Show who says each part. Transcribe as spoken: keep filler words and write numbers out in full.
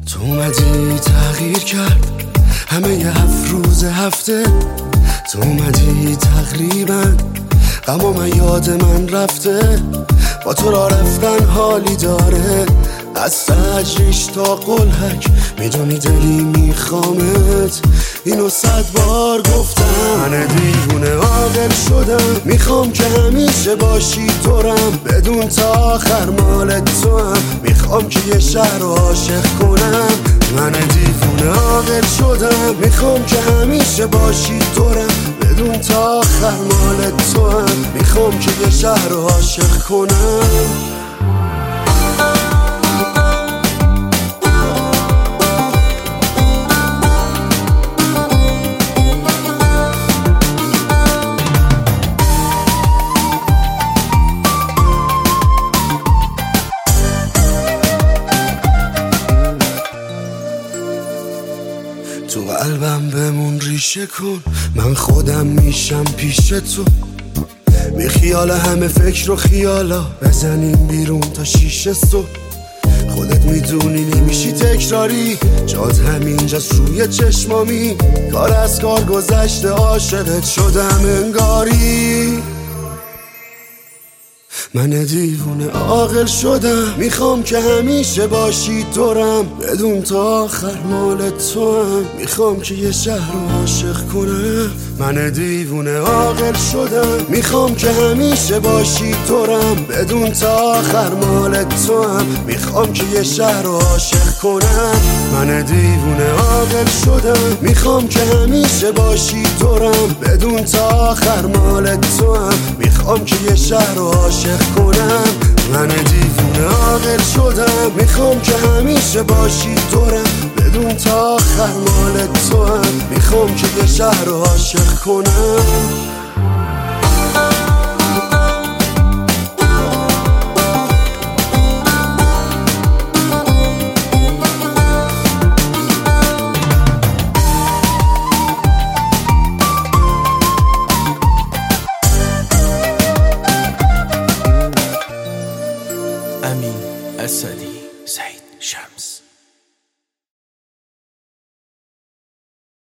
Speaker 1: تو اومدی تغییر کرد همه ی هفت روز هفته، تو اومدی تقریبا غم و من یاد من رفته. با تو را رفتن حالی داره، از تجریش تا قلحک میدونی دلی میخوامت، اینو صد بار گفتم. من دیوونه عاقل شدم، میخوام که همیشه باشی تورم، بدون تا آخر مال تو هم میخوام که یه شهر رو عاشق کنم. من دیوونه عاقل شدم، میخوام که همیشه باشی تورم، بدون تا آخر مال تو هم میخوام که یه شهر رو عاشق کنم. تو قلبم بمون ریشه کن، من خودم میشم پیش تو. بی خیال همه فکر و خیالا بزنیم بیرون تا شیشه صبح. خودت میدونی نمیشی تکراری، جات همینجاست روی چشمامی. کار از کار گذشته، عاشقت شدم انگاری. من دیوونه عاقل شدم، میخوام که همیشه باشی تورم، بدون تا آخر مال تو هم میخوام که یه شهر رو عاشق کنم. من دیوونه عاقل شدم، میخوام که همیشه باشی تورم، بدون تا آخر مال تو هم میخوام که یه شهر رو عاشق کنم. من دیوونه عاقل شدم، میخوام که همیشه باشی تورم، بدون تا آخر مال تو هم میخوام که یه شهر رو عاشق کنم. من دیوونه عاقل شدم، میخوام که همیشه باشی تورم، بدون تا آخر مال تو هم میخوام که یه شهر رو عاشق کنم.
Speaker 2: امین اسدی.